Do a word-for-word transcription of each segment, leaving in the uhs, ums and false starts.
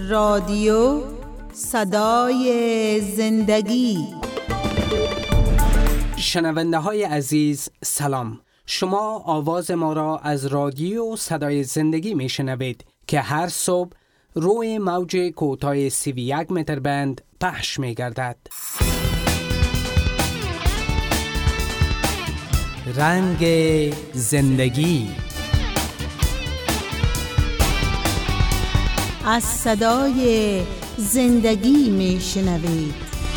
رادیو صدای زندگی. شنونده های عزیز سلام. شما آواز ما را از رادیو صدای زندگی می شنوید که هر صبح روی موج کوتاه سی و یک متر بند پخش می گردد. رنگ زندگی. از صدای زندگی می شنوید.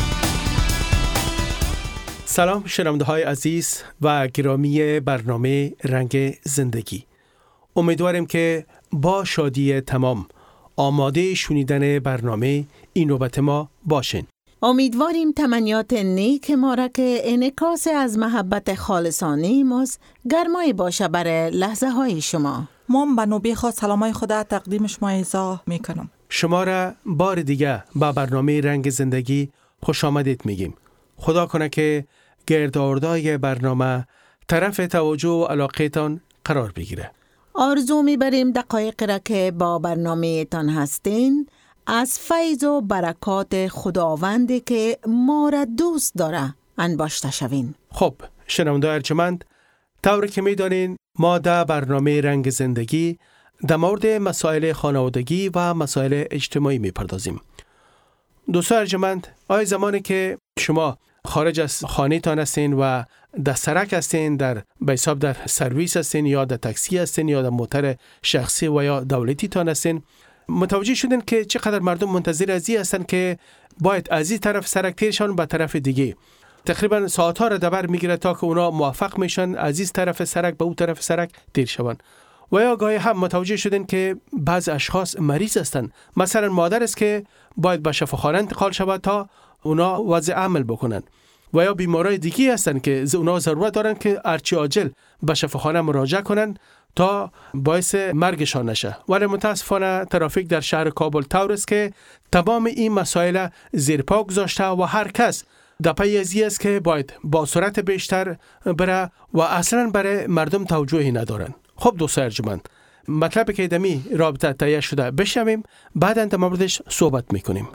سلام شنونده های عزیز و گرامی برنامه رنگ زندگی. امیدواریم که با شادی تمام آماده شنیدن برنامه این نوبت ما باشین. امیدواریم تمنیات نیک ما را که انعکاس از محبت خالصانه ماست گرمای باشه برای لحظه های شما. من به نوبه خود سلامای خدا تقدیم شما ایزا میکنم. شما را بار دیگه با برنامه رنگ زندگی خوش آمدید میگیم. خدا کنه که گردآوردهای برنامه طرف توجه و علاقهتان قرار بگیره. آرزو میبریم دقایق را که با برنامه تان هستین از فیض و برکات خداوندی که ما را دوست داره انباشته شوین. خب شنونده ارجمند، طوری که میدانین ما در برنامه رنگ زندگی در مورد مسائل خانوادگی و مسائل اجتماعی میپردازیم. دوستان ارجمند، آیا زمانی که شما خارج از خانه تان هستین و در سرک هستین، در به حساب در سرویس هستین یا در تاکسی هستین یا در موتر شخصی و یا دولتی تان هستین، متوجه شدین که چقدر مردم منتظر ازی هستن که باید از این طرف سرک تیرشان به طرف دیگه. تقریبا ساعت‌ها را دبر میگیره تا که اونا موفق میشن از این طرف سرک به اون طرف سرک تیر شون. و یا گاهی هم متوجه شدن که بعض اشخاص مریض هستن. مثلا مادر است که باید به شفاخانه انتقال شود تا اونا وضع عمل بکنن. و یا بیمارای دیگه هستن که اونا ضرورت دارن که هرچی عاجل به شفاخانه مراجعه کنن تا باعث مرگشان نشه. ولی متاسفانه ترافیک در شهر کابل طور است که تمام این مسائل زیر پا گذاشته و هر کس در پی ازی است که باید با سرعت بیشتر بره و اصلا برای مردم توجهی ندارن. خب دوستان ارجمند، مطلبی که دمی رابطه تهیه شده بشنویم، بعداً در موردش صحبت میکنیم.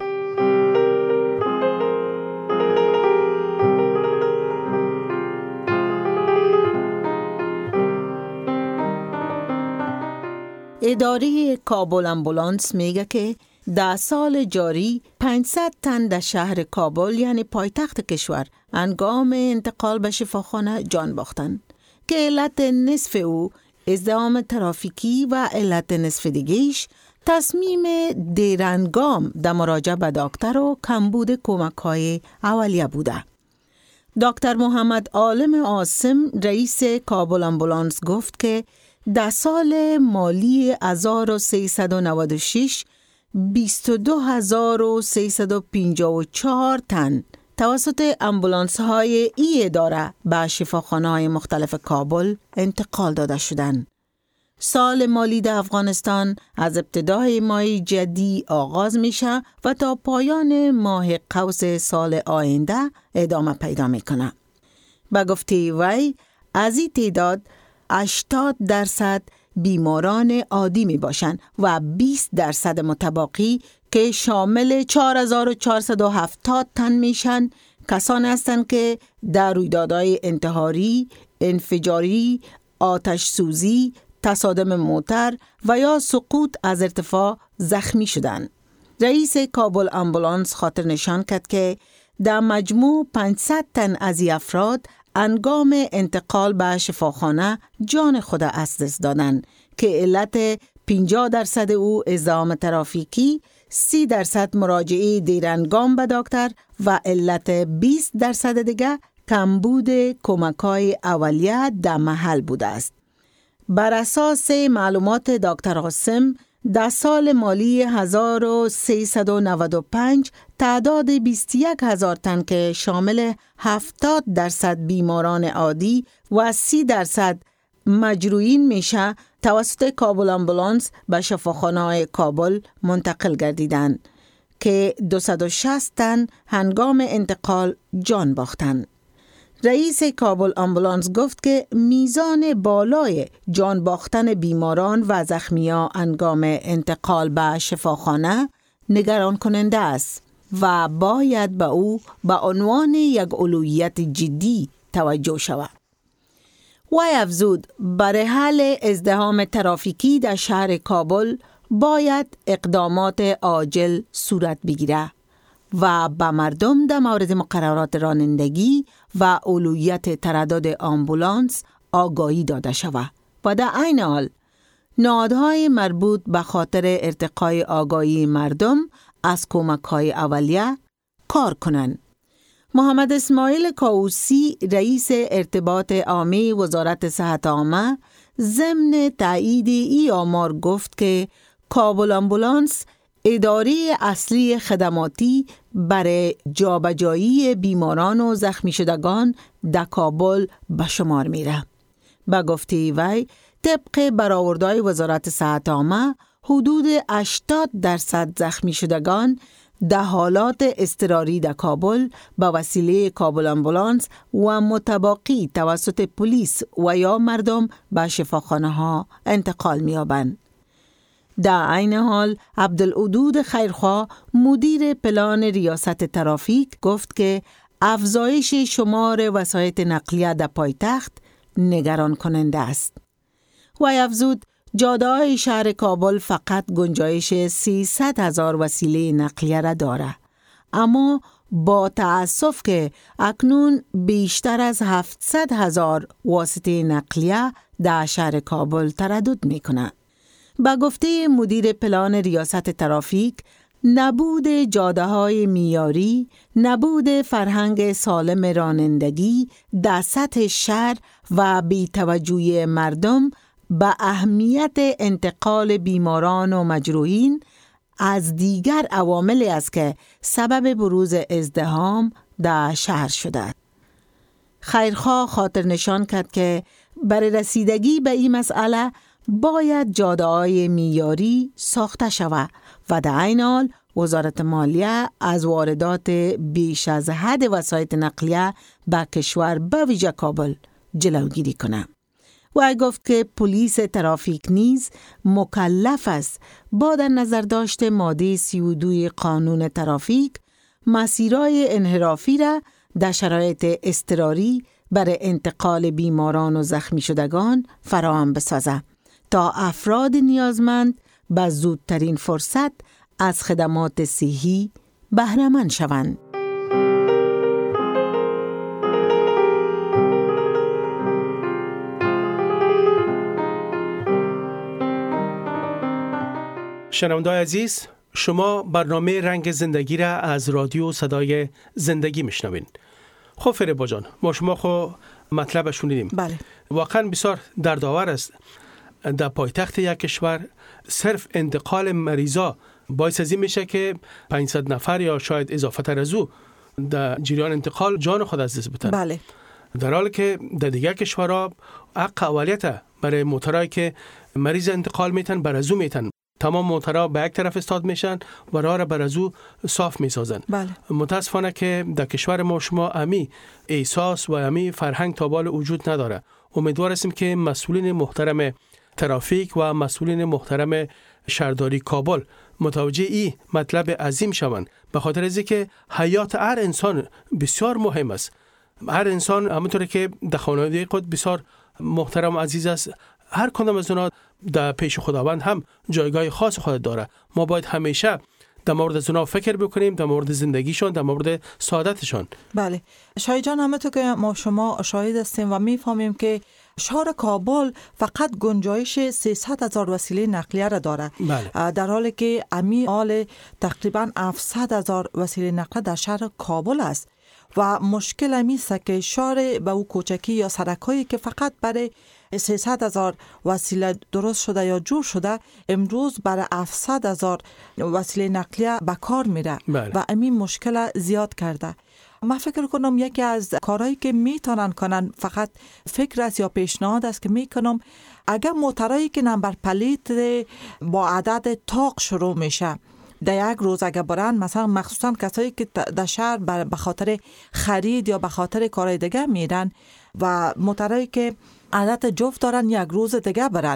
اداره کابل امبولانس میگه که در سال جاری پانصد تن در شهر کابل یعنی پایتخت کشور هنگام انتقال به شفاخانه جان باختن که علت نصف او ازدحام ترافیکی و علت نصف دیگهش تصمیم دیرهنگام در مراجعه به دکتر و کمبود کمک‌های اولیه بوده. دکتر محمد عالم عاصم رئیس کابل امبولانس گفت که در سال مالی هزار و سیصد و نود و شش بیست و دو هزار و سیصد و پنجاه و چهار تن توسط امبولانس های ای اداره به شفاخانه های مختلف کابل انتقال داده شدند. سال مالی در افغانستان از ابتدای ماه جدی آغاز میشه و تا پایان ماه قوس سال آینده ادامه پیدا میکنه. به گفته وی از این تعداد هشتاد درصد بیماران عادی می باشند و بیست درصد متباقی که شامل چهار هزار و چهارصد و هفتاد تن میشن کسان هستند که در رویدادهای انتحاری، انفجاری، آتش سوزی، تصادم موتر و یا سقوط از ارتفاع زخمی شدند. رئیس کابل امبولانس خاطر نشان کرد که در مجموع پانصد تن از این افراد هنگام انتقال به شفاخانه جان خود از دست دادند که علت پنجاه درصد او ازدحام ترافیکی، سی درصد مراجعه دیرهنگام به دکتر و علت بیست درصد دیگه کمبود کمک‌های اولیه در محل بوده است. بر اساس معلومات دکتر عاصم در سال مالی هزار و سیصد و نود و پنج تعداد بیست و یک هزار تن که شامل هفتاد درصد بیماران عادی و سی درصد مجروحین میشه توسط کابل امبولانس به شفاخانه‌های کابل منتقل گردیدند که دویست و شصت تن هنگام انتقال جان باختند. رئیس کابل امبولانس گفت که میزان بالای جان باختن بیماران و زخمیان هنگام انتقال به شفاخانه نگران کننده است و باید به او به عنوان یک اولویت جدی توجه شود. وی افزود برای حل ازدحام ترافیکی در شهر کابل باید اقدامات عاجل صورت بگیرد و به مردم در مورد مقررات رانندگی و اولویت تردد آمبولانس آگاهی داده شود و در عین حال نهادهای مربوط به خاطر ارتقای آگاهی مردم از کمک‌های اولیه کار کنند. محمد اسماعیل کاووسی رئیس ارتباط عامی وزارت صحت عامه ضمن تایید ای آمار گفت که کابل آمبولانس اداره اصلی خدماتی برای جابجایی بیماران و زخمی شدگان در کابل به شمار میره. به گفته وی طبق برآوردهای وزارت صحت عامه حدود هشتاد درصد زخمی شدگان در حالات اضطراری در کابل با وسیله کابل آمبولانس و متباقی توسط پلیس و یا مردم به شفاخانه ها انتقال می‌یابند. در عین حال عبدالودود خیرخواه مدیر پلان ریاست ترافیک گفت که افزایش شمار وسایط نقلیه در پایتخت نگران کننده است. وی افزود جاده‌های شهر کابل فقط گنجایش سیصد هزار وسیله نقلیه را دارد، اما با تأسف که اکنون بیشتر از هفتصد هزار واسطه نقلیه در شهر کابل تردد می‌کند. با گفته مدیر پلان ریاست ترافیک، نبود جاده‌های معیاری، نبود فرهنگ سالم رانندگی در سطح شهر و بی‌توجهی مردم به اهمیت انتقال بیماران و مجروحین از دیگر عواملی است که سبب بروز ازدحام در شهر شده. خیرخواه خاطر نشان کرد که برای رسیدگی به این مسئله باید جاده‌های معیاری ساخته شود و در عین حال وزارت مالیه از واردات بیش از حد وسایط نقلیه به کشور به ویژه کابل جلوگیری کند. و گفت که پلیس ترافیک نیز مکلف است با در نظر داشته ماده سی و دو قانون ترافیک مسیرهای انحرافی را در شرایط اضطراری برای انتقال بیماران و زخمی شدگان فراهم بسازد تا افراد نیازمند به زودترین فرصت از خدمات صحی بهره مند شوند. شنونده‌های عزیز، شما برنامه رنگ زندگی را از رادیو صدای زندگی میشنوین. خب فریبا جان، ما شما خو مطلب شنیدیم. بله. واقعا بسیار دردآور است در پایتخت یک کشور صرف انتقال مریضا باعث از این میشه که پانصد نفر یا شاید اضافه تر از او در جریان انتقال جان خود از دست بدن. بله. در حالی که در دیگر کشورها حق اولیت برای موترایی که مریض انتقال میتن بر از او میتن. تمام موترها به یک طرف استاد میشن و راه را بر از او صاف میسازن. بله. متاسفانه که در کشور ما شما امی احساس و امی فرهنگ تا بال وجود نداره. امیدوار هستیم که مسئولین محترم ترافیک و مسئولین محترم شهرداری کابل متوجه این مطلب عظیم شوند، به خاطر از اینکه حیات هر انسان بسیار مهم است. هر انسان همونطور که در خانواده خود بسیار محترم و عزیز است، هر کدام از اونها در پیش خداوند هم جایگاه خاص خود داره. ما باید همیشه در مورد از اونها فکر بکنیم، در مورد زندگیشان، در مورد سعادتشان. بله. شاید جان، همونطور که ما شما شاهد هستیم و میفهمیم که شهر کابل فقط گنجایش سیصد هزار وسیله نقلیه را داره. بله. در حالی که امی حال تقریبا هفتصد هزار وسیله نقلیه در شهر کابل است و مشکل امی است که شهر به او کوچکی یا سرکایی که فقط برای سیصد هزار وسیله درست شده یا جور شده امروز برای هفتصد هزار وسیله نقلیه به کار میره. بله. و امی مشکل زیاد کرده. من فکر کنم یکی از کارهایی که میتونن کنن، فقط فکر است یا پیشنهاد است که میکنم، اگر موترایی که نمبر پلیت با عدد تاق شروع میشه در یک روز اگر برن، مثلا مخصوصا کسایی که در شهر به خاطر خرید یا به خاطر کارهای دیگه میرن و موترایی که عدد جفت دارن یک روز دیگه برن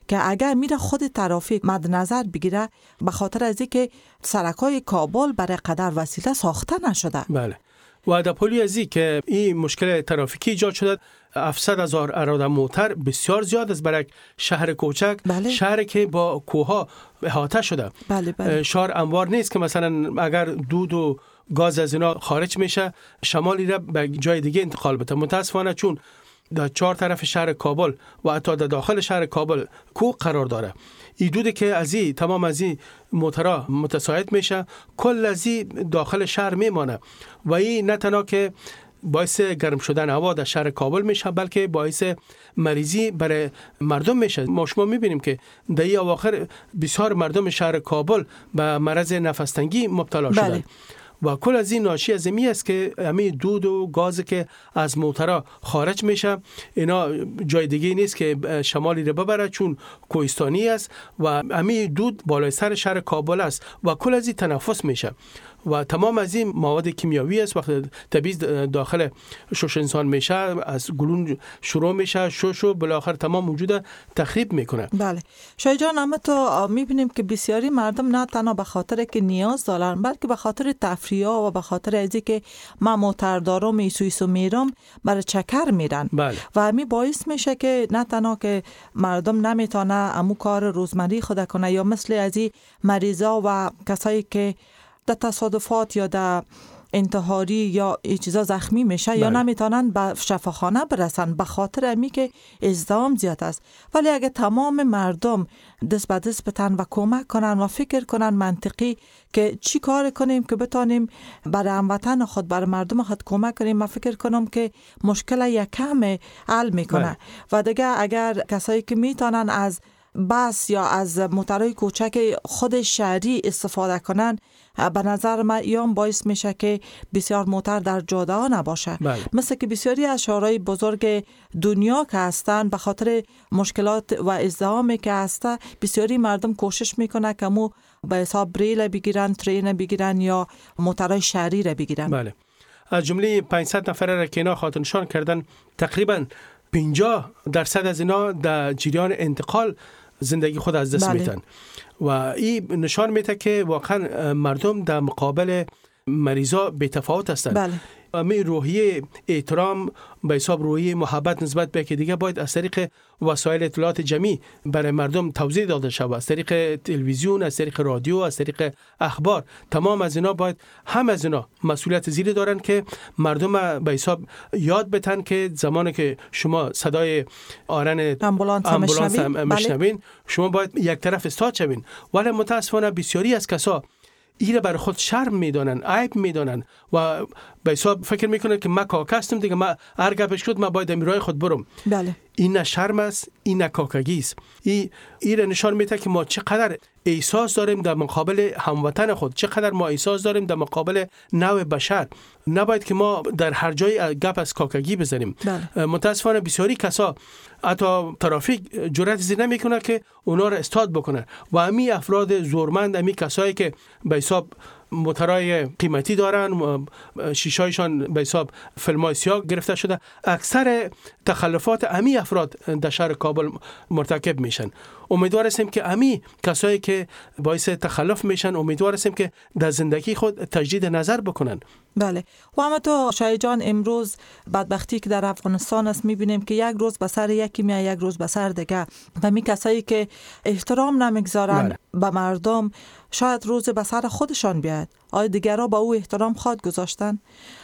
که اگر میره خود ترافیک مد نظر بگیره، به خاطر از اینکه سرکای کابل برای قدر وسیله ساخته نشده. بله. و در پلی ازی که این مشکل ترافیکی ایجاد شده، هفتصد هزار اراده موتر بسیار زیاد است برای شهر کوچک. بله. شهری که با کوها احاطه شده. بله بله. شهر انبار نیست که مثلا اگر دود و گاز از اینا خارج میشه شمالی را به جای دیگه انتقال بده. متاسفانه چون در چهار طرف شهر کابل و حتی در داخل شهر کابل کوه قرار داره، این دوده که از این تمام از این موترها متساعد میشه، کل از این داخل شهر میمانه و این نه تنها که باعث گرم شدن هوا در شهر کابل میشه، بلکه باعث مریضی برای مردم میشه. ما شما میبینیم که در این اواخر بسیار مردم شهر کابل به مرض نفس تنگی مبتلا شدن. بله. و کل از این ناشی از این است که همین دود و گاز که از موترها خارج میشه، اینا جای دیگه نیست که شمالی رو ببره چون کوهستانی است و همین دود بالای سر شهر کابل است و کل از این تنفس میشه و تمام از این مواد کیمیاوی است. وقتی تبعیض داخل شش انسان میشه، از گلون شروع میشه، شش و بالاخره تمام وجود تخریب میکنه. بله شای جان، اما تو میبینیم که بسیاری مردم نه تنها به خاطر که نیاز دارن، بلکه به خاطر تفریح و به خاطر از اینکه ما موتر دارم ایسو ایسو میرم برای چکر میرن. بله. و همین باعث میشه که نه تنها که مردم نمیتونه امو کار روزمره خود کنه، یا مثل از این مریضا و کسایی که در تصادفات یا در انتحاری یا این چیزا زخمی میشه. بله. یا نمیتونن به شفاخانه برسن به خاطر امی که ازدحام زیاد است. ولی اگه تمام مردم دست به دست بتن و کمک کنن و فکر کنن منطقی که چی کار کنیم که بتانیم برای هموطن خود، برای مردم خود کمک کنیم، من فکر کنم که مشکل یک کم حل میکنه. بله. و دیگه اگر کسایی که میتونن از بس یا از موترهای کوچک خود شهری استفاده کنن، به نظر من ایام باعث میشه که بسیار موتر در جاده ها نباشه. بله. مثل که بسیاری از شهرهای بزرگ دنیا که هستن به خاطر مشکلات و ازدحامی که هسته، بسیاری مردم کوشش میکنه که مو به حساب ریل بگیرن، ترین بگیرن یا موترهای شهری را بگیرن. بله. از جمله پانصد نفره را که اینا خاطرنشان کردن، تقریبا پنجاه درصد از اینا در جریان انتقال زندگی خود از دست. بله. میتن و این نشان میده که واقعا مردم در مقابل مریضا بی‌تفاوت هستند. بله. می روحیه احترام به حساب روحیه محبت نسبت به که دیگه باید از طریق وسایل اطلاعات جمعی برای مردم توضیح داده شود، از طریق تلویزیون، از طریق رادیو، از طریق اخبار. تمام از اینا باید هم از اینا مسئولیت زیری دارن که مردم به حساب یاد بتن که زمانی که شما صدای آرن امبولانس, امبولانس هم مشنوین، بله. شما باید یک طرف استاد شوین. ولی متاسفانه بسیاری از کسا ایره برای خود شرم میدانن، عیب میدانن و به حساب فکر میکنن که ما کاکا هستم دیگه، ما هر گپش شد ما باید امیرای خود برم. بله. این نه شرم است، این نه کاکگی است. این ایره نشان میده که ما چقدر احساس داریم در مقابل هموطن خود، چقدر ما احساس داریم در مقابل نوع بشر. نباید که ما در هر جای گپ از کاکگی بزنیم. بله. متاسفانه بسیاری کسا حتی ترافیک جرأت زیر نمیکنه که اونا را استاد بکنه و امی افراد زورمند، امی کسایی که به حساب موترهای قیمتی دارن و شیشایشان به حساب فیلمای سیاه گرفته شده، اکثر تخلفات امی افراد در شهر کابل مرتکب میشن. امیدوار هستیم که امی کسایی که باعث تخلف میشن، امیدوار هستیم که در زندگی خود تجدید نظر بکنن. بله. و اما تو شای جان، امروز بدبختی که در افغانستان است میبینیم که یک روز به سر یکی میاد، یک روز به سر دیگه، و می کسایی که احترام نمیگذارن بله. به مردم، شاید روز به سر خودشان بیاد. آیا دیگرها با او احترام خواهد گذاشتن؟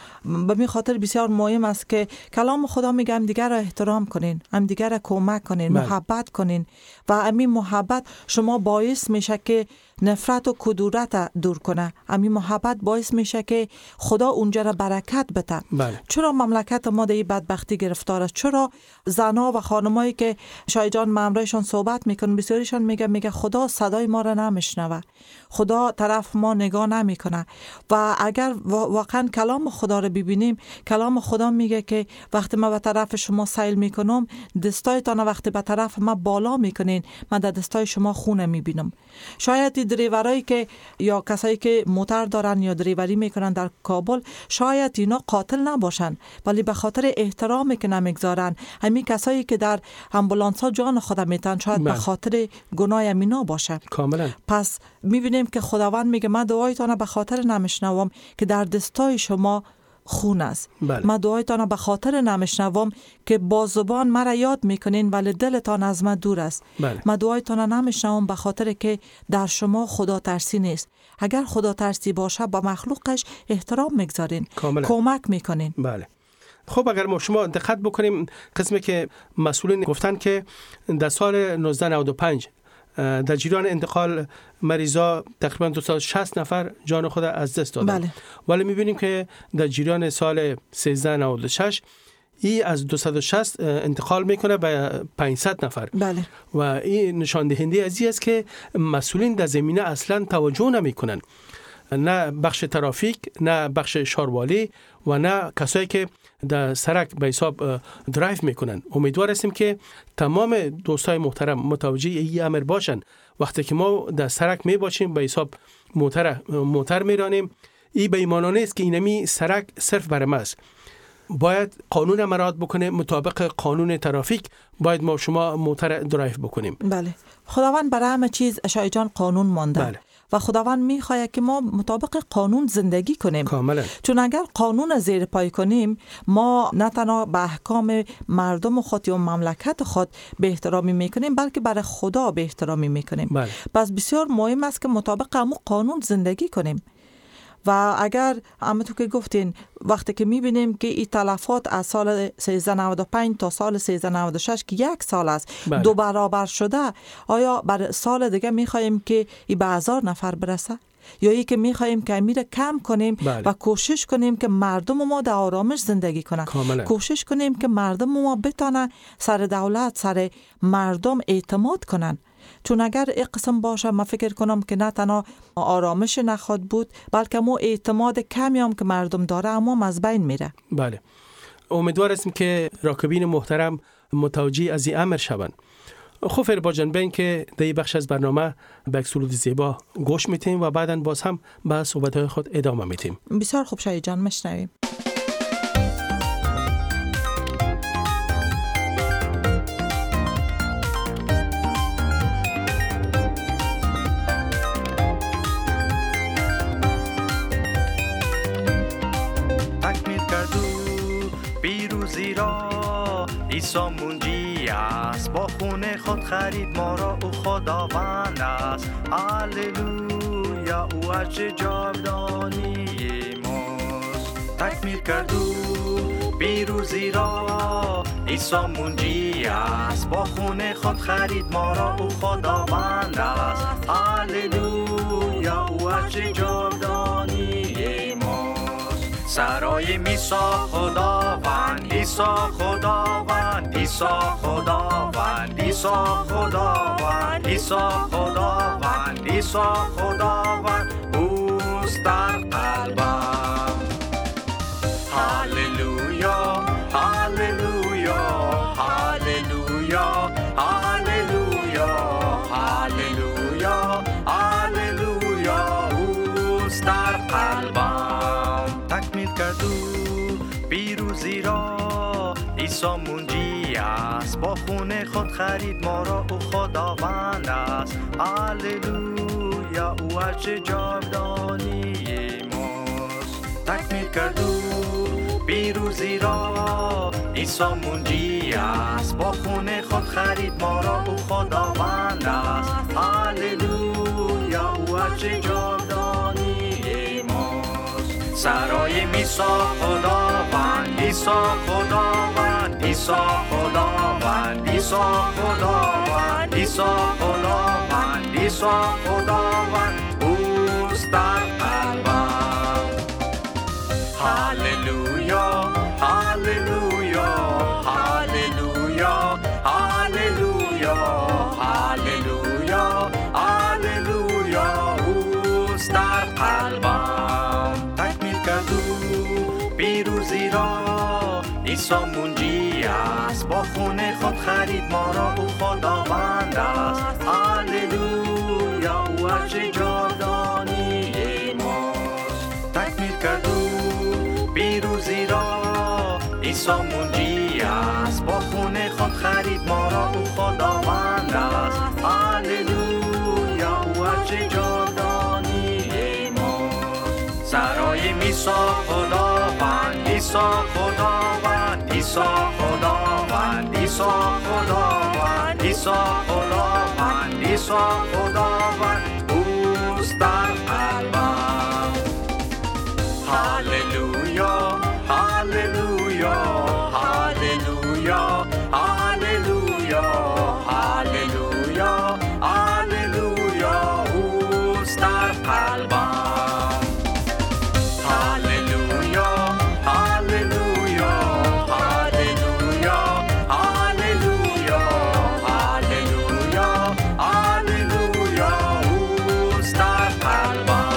به می خاطر بسیار مهم است که کلام خدا میگه هم دیگر را احترام کنین، هم دیگر را کمک کنین، بله. محبت کنین و همین محبت شما باعث میشه که نفرت و کدورت دور کنه. همین محبت باعث میشه که خدا اونجا را برکت بده. بله. چرا مملکت ما در این بدبختی گرفتار است؟ چرا زنا و خانمایی که شای جان مامرایشان صحبت میکنن، بسیاریشان میگه میگه خدا صدای ما را نمیشنوه، خدا طرف ما نگاه نمیکنه. و اگر واقعا کلام خدا را ببینیم، کلام خدا میگه که وقتی ما به طرف شما سیل میکنم، دستایتان وقتی به طرف ما بالا میکنین، من در دستای شما خون میبینم. شاید دریورایی که یا کسایی که موتر دارن یا دریوری میکنن در کابل شاید اینا قاتل نباشن، ولی به خاطر احترامی که نمیگذارن همین کسایی که در امبولانس ها جان خود میتن شاید به خاطر گناه امینا باشه. کاملا. پس میبینیم که خداوند میگه من دعایتان به خاطر نمیشنوم که در دستای شما خون است. بله. من دعایتان به خاطر نمیشنوم که با زبان مرا یاد میکنین ولی دلتان از من دور است. بله. من دعایتان نمیشنوم به خاطر که در شما خدا ترسی نیست. اگر خدا ترسی باشه با مخلوقش احترام میگذارین، کمک میکنین. بله. خب اگر ما شما دقت بکنیم قسمی که مسئولین گفتن که در سال نوزده نود و پنج در جریان انتقال مریضا تقریبا دویست و شصت نفر جان خود از دست دادن. بله. ولی می‌بینیم که در جریان سال سیزده نود و شش ای از دویست و شصت انتقال میکنه به پانصد نفر. بله. و این نشان دهنده از این است که مسئولین در زمینه اصلا توجه نمیکنن، نه بخش ترافیک، نه بخش شاروالی و نه کسایی که در سرک به حساب درایو میکنن. امیدوار هستیم که تمام دوستای محترم متوجه این امر باشن. وقتی که ما در سرک می باشیم به حساب موتر موتر میرانیم، این به ایمان نیست که اینمی سرک صرف برای ما است. باید قانون مراعات بکنه، مطابق قانون ترافیک باید ما شما موتر درایو بکنیم. بله. خداوند برای همه چیز شای جان قانون مانده. بله. و خداوند میخواهد که ما مطابق قانون زندگی کنیم. کاملا. چون اگر قانون زیر پای کنیم ما نه تنها به احکام مردم خود یا مملکت خود به احترامی میکنیم بلکه برای خدا به احترامی میکنیم. بله. پس بسیار مهم است که مطابق همون قانون زندگی کنیم. و اگر همونطور که گفتین وقتی که میبینیم که این تلفات از سال سیزده نود و پنج تا سال سیزده نود و شش که یک سال است بله. دو برابر شده، آیا بر سال دیگه میخوایم که این به هزار نفر برسه یا ای که میخوایم که امیر کم کنیم؟ بله. و کوشش کنیم که مردم ما در آرامش زندگی کنن. کاملا. کوشش کنیم که مردم ما بتانن سر دولت سر مردم اعتماد کنن. چون اگر این قسم باشه من فکر کنم که نه تنها آرامش نخواد بود بلکه مو اعتماد کمی هم که مردم داره اما از بین میره. بله. امیدوار هستیم که راکبین محترم متوجه از این امر شوند. خب فربا جان بین که در این بخش از برنامه به سرود زیبا گوش میتیم و بعداً باز هم به صحبت‌های خود ادامه میتیم. بسیار خوب شای جان مشنویم. عیسی منجی است، با خون خود خرید ما را، او خداوند است. هللویا، او عرش جاودانی ماست. تکمیل کرد او پیروزی را، عیسی منجی است، با خون خود خرید ما را، او خداوند است. هللویا، او عرش جاودانی ماست. سرای میسا خداوند، عیسی خداوند، عیسی خداوند، عیسی خداوند، عیسی خداوند، عیسی خداوند، اوست در قلبم. هللویا، هللویا، هللویا، هللویا، هللویا، هللویا، اوست در قلبم. تکمیل کرد او پیروزی را، عیسی منجی است، با خون خود خرید ما را، او خداوند است. هللویا، او عرش جاودانی ماست. تکمیل کرد او پیروزی را، عیسی منجی است، با خون خود خرید ما را، او خداوند است. هللویا، او عرش جاودانی ماست. سرای میسا خداوند، عیسی خداوند، عیسی خداوند، عیسی خداوند، عیسی خداوند، عیسی خداوند، اوست در قلبم. هللویا، هللویا، هللویا، هللویا، هللویا، هللویا، اوست در قلبم. تکمیل کرد او پیروزی را، عیسی منجی است، با خون خود خرید ما را، او خداوند است. هللویا، او وجه جاودانی ماست. تکمیل کرد او پیروزی را، عیسی منجی است. با خون خود خرید ما را، او خداوند است. هللویا وجه جاودانی ماست. سرای میسا خداوند، عیسی خداوند، عیسی خداوند، عیسی خداوند، عیسی خداوند، عیسی خداوند اوست در قلبم. هللویا هللویا هللویا هللویا هللویا هللویا اوست در قلبم. هللویا هللویا هللویا هللویا هللویا هللویا اوست در قلبم.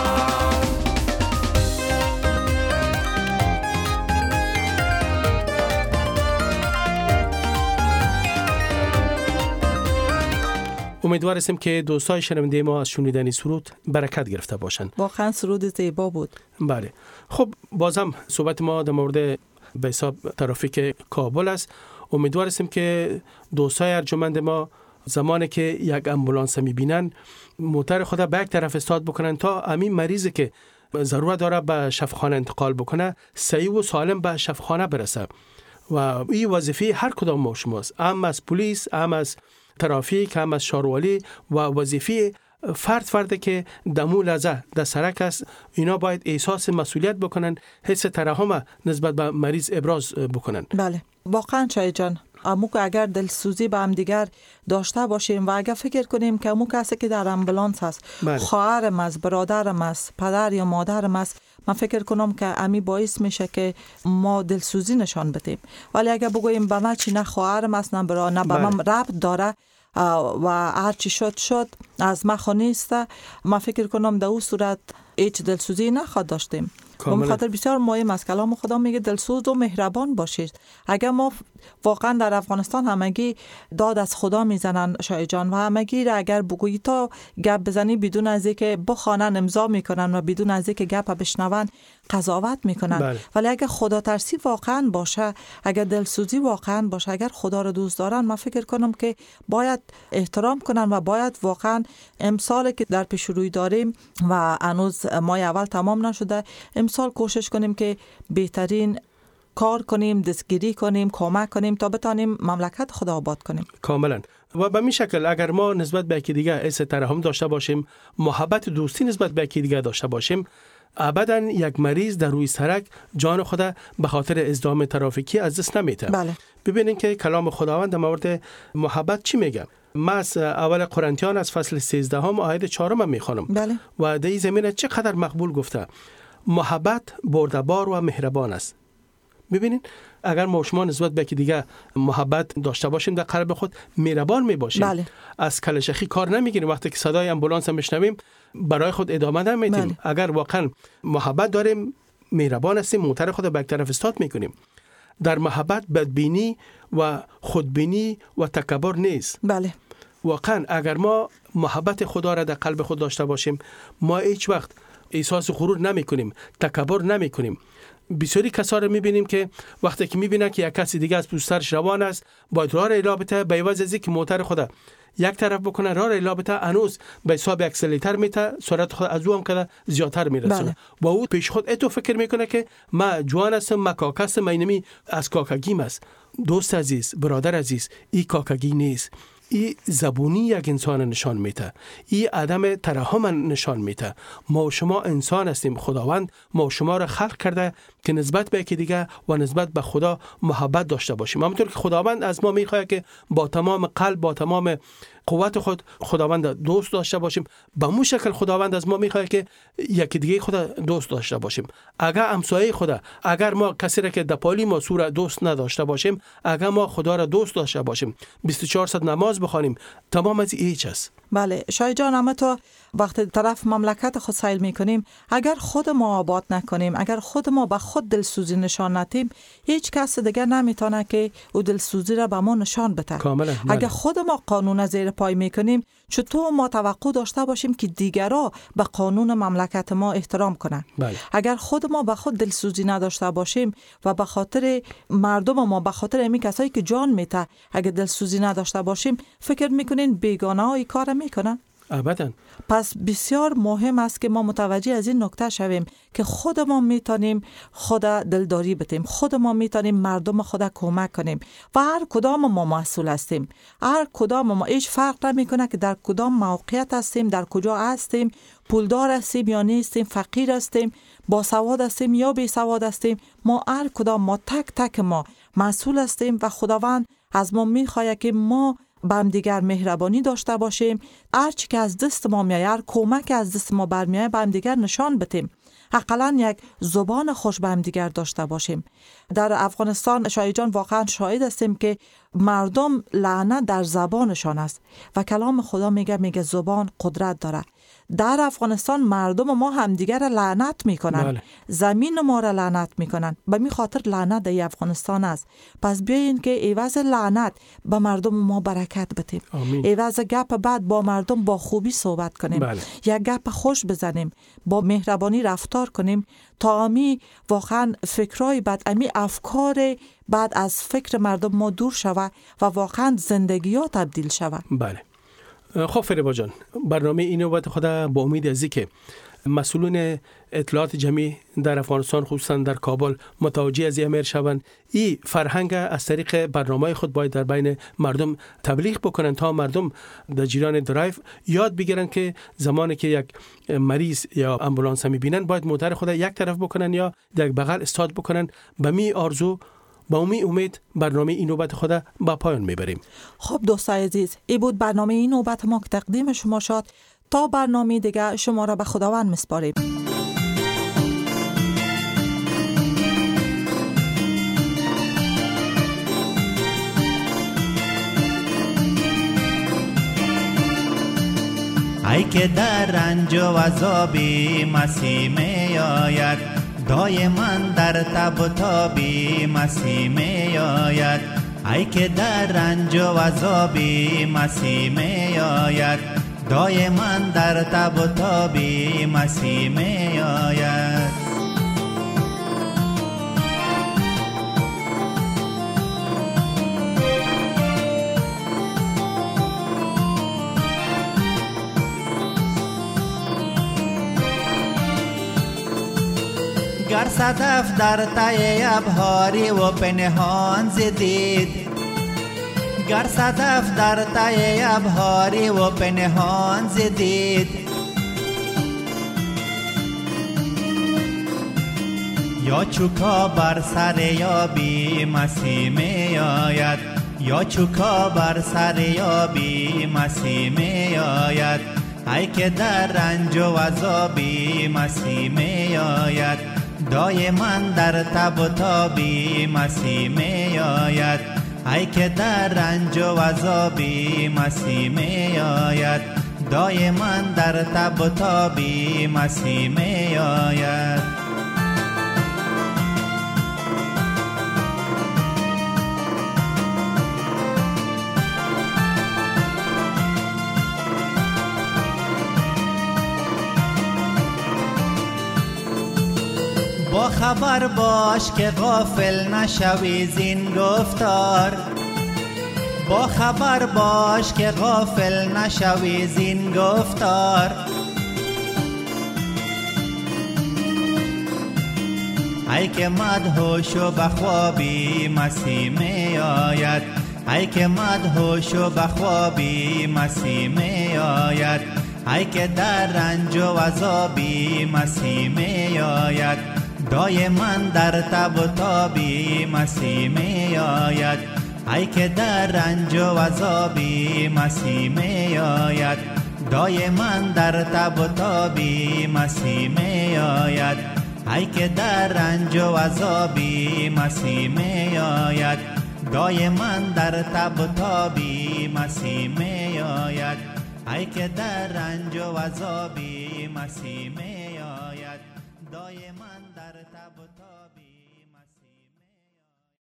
امیدوار هستیم که دوستای شنونده ما از شنیدن سرود برکت گرفته باشند. واقعا سرود زیبا بود. بله. خب بازم صحبت ما در مورد به حساب ترافیک کابل است. امیدوار هستیم که دوستای ارجمند ما زمانی که یک امبولانس میبینن موتر خود به یک طرف استاد بکنن تا همین مریضی که ضرورت داره به شفاخانه انتقال بکنه صحیح و سالم به شفاخانه برسه. و این وظیفه هر کدام ما شماست، هم از پلیس، هم از ترافیک، هم از شاروالی و وظیفه فرد فرده که دمو لحظه در سرک است. اینا باید احساس مسئولیت بکنن، حس ترحم نسبت به مریض ابراز بکنن. بله واقعا شاید جان، امو که اگر دلسوزی به هم دیگر داشته باشیم و اگر فکر کنیم که امو کسی که در امبولانس هست خواهرم است، برادرم است، پدر یا مادرم است، من فکر کنم که امی باعث میشه که ما دلسوزی نشان بدیم. ولی اگر بگوییم به من چی نه خواهرم است نه برادرم نه به من ربط داره و هر چی شد شد از ما خونیست، من فکر کنم در اون صورت هیچ دلسوزی نخواهد داشتیم. به خاطر بسیار مهم است کلام خدا میگه دلسوز و مهربان باشید. اگر ما واقعا در افغانستان همگی داد از خدا میزنن شای جان و همگی را اگر بگویی تا گپ بزنی بدون از اینکه بخوانن امضا میکنن و بدون از اینکه گپ بشنون قضاوت میکنن. بله. ولی اگر خدا ترسی واقعا باشه، اگر دلسوزی واقعا باشه، اگر خدا رو دوست دارن، من فکر کنم که باید احترام کنن و باید واقعا امسال که در پیش روی داریم و هنوز ماه اول تمام نشده، امسال کوشش کنیم که بهترین کار کنیم، دستگیری کنیم، کمک کنیم تا بتانیم مملکت خدا آباد کنیم. کاملا. و به این شکل اگر ما نسبت به یکی دیگه حس ترحم داشته باشیم، محبت دوستی نسبت به یکی دیگه داشته باشیم، ابدا یک مریض در روی سرک جان خود به خاطر ازدحام ترافیکی از دست نمیده. بله. ببینین که کلام خداوند در مورد محبت چی میگه. ما از اول قرنتیان از فصل سیزده هم آیه چهارم میخوانم. بله. و در این زمینه چقدر مقبول گفته محبت بردبار و مهربان است. ببینین اگر ما شما نسبت به یکی دیگه محبت داشته باشیم در قلب خود مهربان می باشیم. بله. از کلشخی کار نمیگیریم. وقتی که صدای امبولانس میشنویم برای خود ادامه نمیدیم. بله. اگر واقعا محبت داریم مهربان هستیم، موتر خود به یک طرف استاد میکنیم. در محبت بدبینی و خودبینی و تکبر نیست. بله. واقعا اگر ما محبت خدا را در قلب خود داشته باشیم، ما هیچ وقت احساس غرور نمی کنیم، تکبر نمی کنیم. بسیاری کسا رو می بینیم که وقتی که می بینن که یک کسی دیگه از پشت سرش روان است، باید راه را اعلام بده، به عوض از اینکه موتر خود یک طرف بکنه راه را اعلام بده، هنوز به حساب اکسلراتور میته، سرعت خود از او هم کده زیادتر میرسونه. بله. با او پیش خود اتو فکر میکنه که ما جوان هستم، ما کاک هستم، اینمی از کاکگیم است. دوست عزیز، برادر عزیز، این کاکگی نیست. این زبونی یک انسان نشان میده، این عدم ترحم نشان میده. ما و شما انسان هستیم، خداوند ما و شما را خلق کرده که نسبت به یکی دیگه و نسبت به خدا محبت داشته باشیم. همونطور که خداوند از ما میخواد که با تمام قلب، با تمام قوت خود خداوند دوست داشته باشیم، به مو شکل خداوند از ما میخواد که یکی دیگه خدا دوست داشته باشیم. اگر همسایه خدا، اگر ما کسی را که دپالی ما سور دوست نداشته باشیم، اگر ما خدا را دوست داشته باشیم، بیست و چهار ساعت نماز بخوانیم، تمام از هیچ است. بله شای جان، اما تو وقتی طرف مملکت خود سیل میکنیم، اگر خود ما آباد نکنیم، اگر خود ما به خود دلسوزی نشان ندیم، هیچ کس دیگر نمیتونه که او دلسوزی را به ما نشان بده. کاملا. اگر خود ما قانون زیر پای میکنیم، چطور ما توقع داشته باشیم که دیگرها به قانون مملکت ما احترام کنند؟ بله. اگر خود ما به خود دلسوزی نداشته باشیم و به خاطر مردم ما، به خاطر امی کسایی که جان میته اگر دلسوزی نداشته باشیم، فکر میکنین بیگانه های کار میکنن؟ ابداً. پس بسیار مهم است که ما متوجه از این نکته شویم که خود ما میتونیم خود دلداری بتیم، خود ما میتونیم مردم خود کمک کنیم و هر کدام ما مسئول هستیم. هر کدام ما، هیچ فرق نمیکنه که در کدام موقعیت هستیم، در کجا هستیم، پولدار هستیم یا نیستیم، فقیر هستیم، با سواد هستیم یا بی سواد هستیم. ما هر کدام ما تک تک ما مسئول هستیم و خداوند از ما میخواهد که ما با هم دیگر مهربانی داشته باشیم. هر چی که از دست ما میاد، هر کمک از دست ما برمیاد، با هم دیگر نشان بدیم. حداقل یک زبان خوش با هم دیگر داشته باشیم. در افغانستان شاید جان واقعا شاهد هستیم که مردم لعنت در زبانشان است و کلام خدا میگه میگه زبان قدرت داره. در افغانستان مردم ما همدیگر را لعنت میکنن. بله. زمین ما را لعنت میکنن. به می خاطر لعنت در افغانستان است. پس بیاین که ایواز لعنت به مردم ما برکت بدیم. ایواز گپ بعد با مردم با خوبی صحبت کنیم. بله. یک گپ خوش بزنیم، با مهربانی رفتار کنیم تا امی واقعا فکرای بد، امی افکار بعد از فکر مردم ما دور شود و واقعا زندگی ها تبدیل شود. بله. خب فریبا جان، برنامه این نوبت خدا با امید از که مسئولون اطلاعات جمعی در افغانستان خصوصا در کابل متوجه از امر شوند، این فرهنگ از طریق برنامه خود باید در بین مردم تبلیغ بکنن تا مردم در جریان درایو یاد بگیرن که زمانی که یک مریض یا امبولانس میبینن باید موتر خود یک طرف بکنن یا یک بغل استاد بکنن. به می آرزو با امی امید برنامه این نوبت خود با پایان میبریم. خب دوستای عزیز، این بود برنامه این نوبت ما که تقدیم شما شد. تا برنامه دیگه شما را به خداوند میسپاریم. ای که در رنج و عذابی مسیح می آید، دایما در تب و تابی مسیح می آید. ای که در رنج و عذابی مسیح می آید، دایما در تب و تابی مسیح می آید. گر صدف در تای ابهاری و پنهان زدید، گر صدف در تای ابهاری و پنهان زدید، یا چوکا بر سر یابی مسیح می آید، یا چوکا بر سر یابی مسیح می آید. ای که در رنج و عذابی مسیح می آید، دایما در تب و تابی مسیح می آید. ای که در رنج و عذابی مسیح می آید، دایما در تب و تابی مسیح می آید. با خبر باش که غافل نشوی زین گفتار، با خبر باش که غافل نشوی زین گفتار. ای که مدهوش و بخوابی مسیح می آید، ای که مدهوش و بخوابی مسیح می آید. ای که در رنج و عذابی مسیح می آید، دایما در تب و تابی مسیح می آید. ای که در رنج و عذابی مسیح می آید، دایما در تب و تابی مسیح می آید. ای که در رنج و عذابی مسیح می آید، دایما در تب و تابی مسیح می آید. ای که در رنج و عذابی مسیح می آید، دایما در تب و تاب.